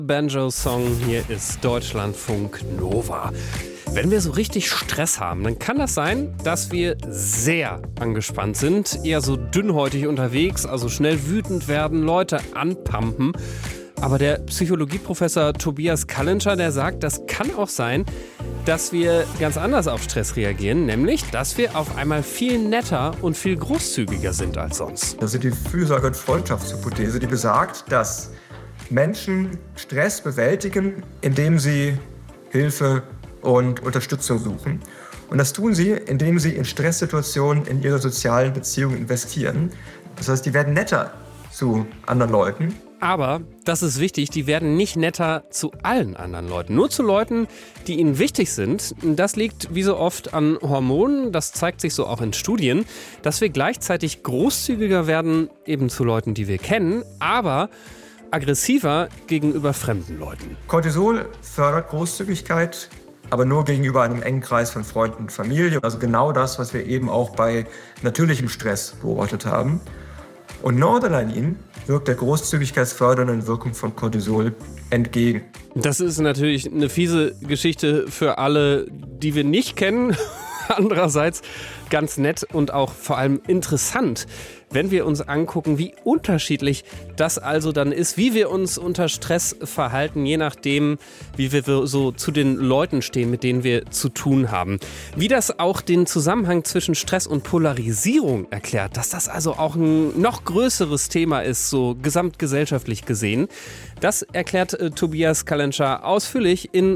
Banjo-Song, hier ist Deutschlandfunk Nova. Wenn wir so richtig Stress haben, dann kann das sein, dass wir sehr angespannt sind, eher so dünnhäutig unterwegs, also schnell wütend werden, Leute anpumpen. Aber der Psychologieprofessor Tobias Kallentscher, der sagt, das kann auch sein, dass wir ganz anders auf Stress reagieren, nämlich, dass wir auf einmal viel netter und viel großzügiger sind als sonst. Das ist die Fürsorge- und Freundschaftshypothese, die besagt, dass Menschen Stress bewältigen, indem sie Hilfe und Unterstützung suchen. Und das tun sie, indem sie in Stresssituationen in ihre sozialen Beziehungen investieren. Das heißt, die werden netter zu anderen Leuten. Aber, das ist wichtig, die werden nicht netter zu allen anderen Leuten. Nur zu Leuten, die ihnen wichtig sind. Das liegt wie so oft an Hormonen. Das zeigt sich so auch in Studien, dass wir gleichzeitig großzügiger werden, eben zu Leuten, die wir kennen, aber aggressiver gegenüber fremden Leuten. Cortisol fördert Großzügigkeit, aber nur gegenüber einem engen Kreis von Freunden und Familie. Also genau das, was wir eben auch bei natürlichem Stress beobachtet haben. Und Noradrenalin wirkt der großzügigkeitsfördernden Wirkung von Cortisol entgegen. Das ist natürlich eine fiese Geschichte für alle, die wir nicht kennen. Andererseits ganz nett und auch vor allem interessant, wenn wir uns angucken, wie unterschiedlich das also dann ist, wie wir uns unter Stress verhalten, je nachdem, wie wir so zu den Leuten stehen, mit denen wir zu tun haben. Wie das auch den Zusammenhang zwischen Stress und Polarisierung erklärt, dass das also auch ein noch größeres Thema ist, so gesamtgesellschaftlich gesehen. Das erklärt Tobias Kallentscher ausführlich in